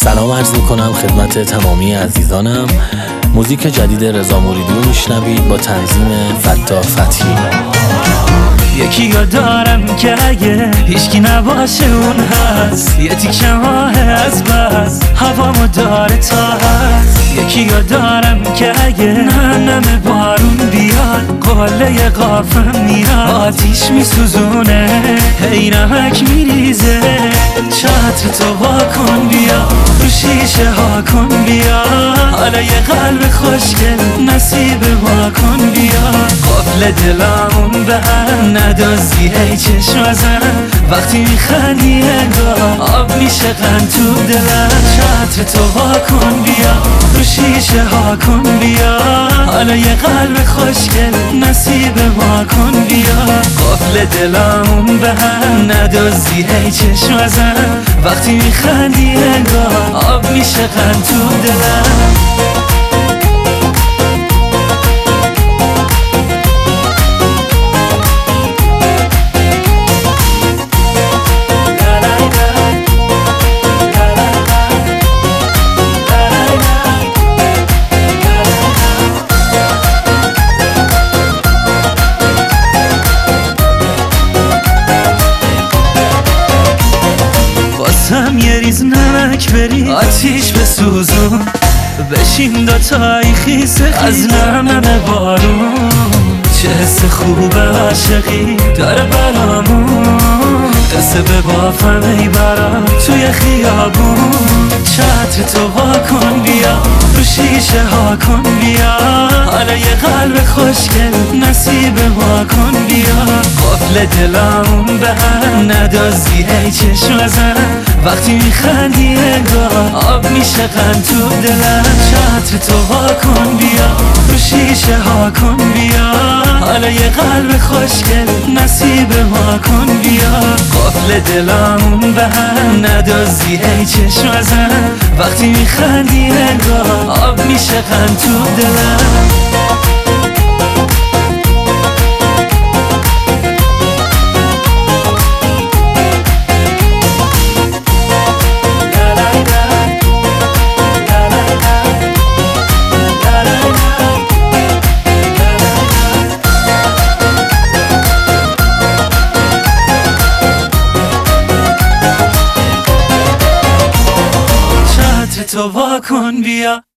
سلام عرض میکنم خدمت تمامی عزیزانم. موزیک جدید رضا موریدی رو میشنوید با تنظیم فتاح فتحی. یکی رو دارم که اگه هیچکی نباشه اون هست، یه تیکه ماه از بس هوامو داره تا هست. یکی رو دارم که اگه نمه بارون بیاد قله قافم میاد، آتیش میسوزونه هی نمک میریزه. چتر تو واکن بیا، رو شیشه ها کن بیا، حالا یه قلب خوشگل نصیب ما کن بیا. قفل دلامون به هم ندازی هی چشم ازن، وقتی میخندی انگار آب میشه قند تو دلم. چتر تو واکن بیا، رو شیشه ها کن بیا، حالا یه قلب خوشگل نصیب ما کن بیا. قفل دلامون به هم ندازی هی چشم ازن، وقتی میخندی انگار آب میشه قند تو دلم. هم یه ریز نمک بری آتیش بسوزون، بشین دوتایی خیسه از نمه بارون. چه حس خوبه عاشقی داره برامون، قصه به بافم ای برام توی خیابون. چتر تو واکن بیا، رو شیشه ها کن بیا، حالا یه قلب خوشگل نصیب ما کن بیا. قفل دلامون به هم ندازی هی چشم ازن، وقتی میخندی انگار آب میشه قند تو دلم. چتر تو واکن بیا، رو شیشه ها کن بیا، حالا یه قلب خوشگل نصیب ما کن بیا. قفل دلامون به هم ندازی هی چشم ازن، وقتی میخندی انگار آب میشه قند تو دلم. تو واکن بیا.